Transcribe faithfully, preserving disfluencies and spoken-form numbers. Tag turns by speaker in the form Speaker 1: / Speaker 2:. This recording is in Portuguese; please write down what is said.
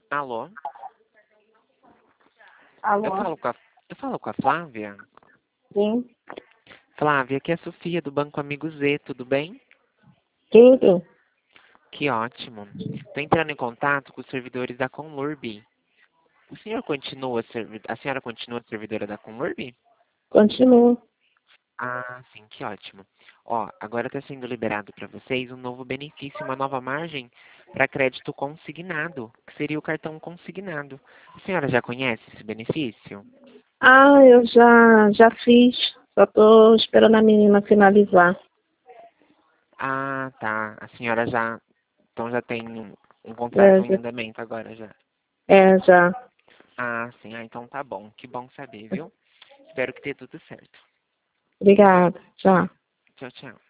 Speaker 1: Alô? Eu
Speaker 2: Alô?
Speaker 1: falo com a, eu falo com a Flávia?
Speaker 2: Sim,
Speaker 1: Flávia, aqui é a Sofia do Banco Amigo Z, tudo bem?
Speaker 2: tudo.
Speaker 1: Que ótimo. Estou entrando em contato com os servidores da Conlurb. O senhor continua, servi- a senhora continua servidora da Conlurb?
Speaker 2: Continua.
Speaker 1: Ah, sim, que ótimo. Ó, agora está sendo liberado para vocês um novo benefício, uma nova margem para crédito consignado, que seria o cartão consignado. A senhora já conhece esse benefício?
Speaker 2: Ah, eu já, já fiz. Só tô esperando a menina finalizar.
Speaker 1: Ah, tá. A senhora já, então já tem um, um contrato
Speaker 2: É,
Speaker 1: em
Speaker 2: já,
Speaker 1: andamento agora já.
Speaker 2: é, já.
Speaker 1: Ah, sim. Ah, então tá bom. Que bom saber, viu? Espero que dê tudo certo.
Speaker 2: Obrigada. Tchau.
Speaker 1: Tchau, tchau.